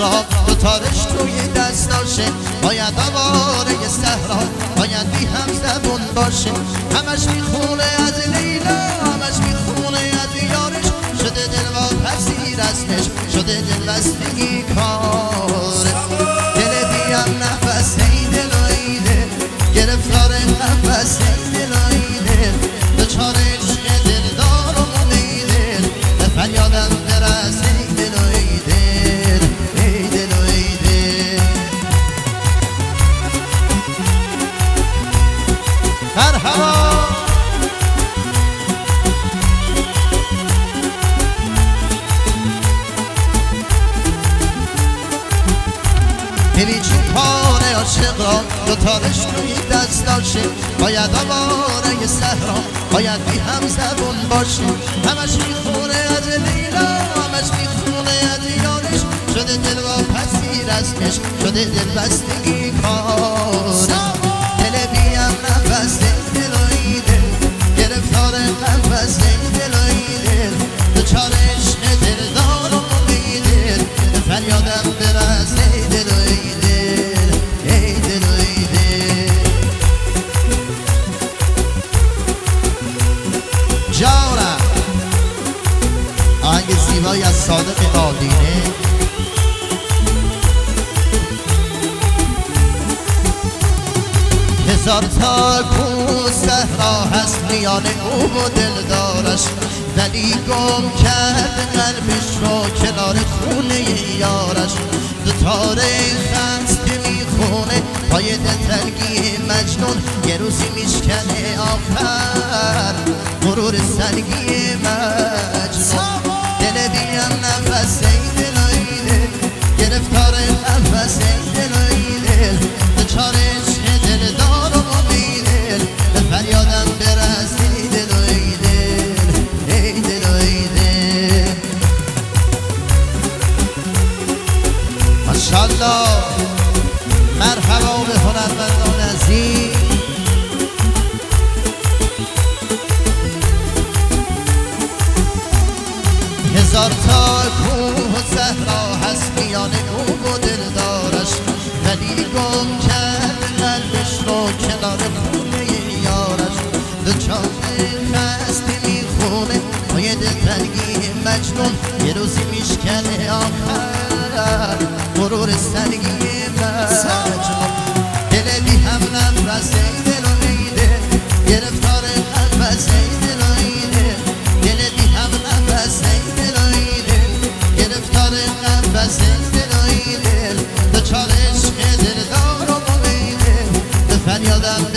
زهرا دوتارش توی دستاشه باید آواره صحرا باید بی هم زبون باشه همش میخونه از لیلا همش میخونه از یارش شده دل و پذیر ازش شده دل بستگی کاره دل بیم نفس ای دل و ای دل گرفتار نفس ای دل و ای دل دوچار عشق دل دارم ای دل به فریادم برس ای دل و ای دل ای دل و ای دل مرحبا دلی چوپان عاشق را دوتارش توی دستاشه باید آواره صحرا باید بی هم زبون باشه همش میخونه از لیلا همش میخونه از یارش شده دل و پذیر ازش شده دل بستگی کاره دل بیم نفس دل و ای دل گرفتار نفس دل و ای دل دوچار عشق دل دارم ای دل به فریادم برس ای دل و ای دل ای دل و ای دل جانم آهنگ زیبایی از صادق آدینه هزار تا کو صحرا هست میان او و دلدارش ولی گم کرد قلبش رو کنار خونه یارش دوتاره خسته میخونه پای دلتنگی مجنون یه روزی میشکنه آخر غرور سنگی مجنون دل بیم نفس ای دل و ای دل گرفتار نفس ای دل و ای دل دوچار عشق دل دارم و بی دل به فریادم برس ای دل و ای دل ای دل و ای دل ماشاءالله مرحبا به هنرمندان عزیز هزار تا کوه و صحرا هست میان او و دلدارش ولی گم کرد قلبش رو کنار خونه یارش دوچار خسته میخونه پای دلتنگی مجنون یه روزی میشکنه آخر غرور سنگی مجنون دل بی هم نفس ای دل و ای دل گرفتار نفس ای دل و ای دل دل بی هم نفس ای دل و ای دل گرفتار نفس ای دل و ای دل دوچار عشق دل دارم و ای دل به فریادم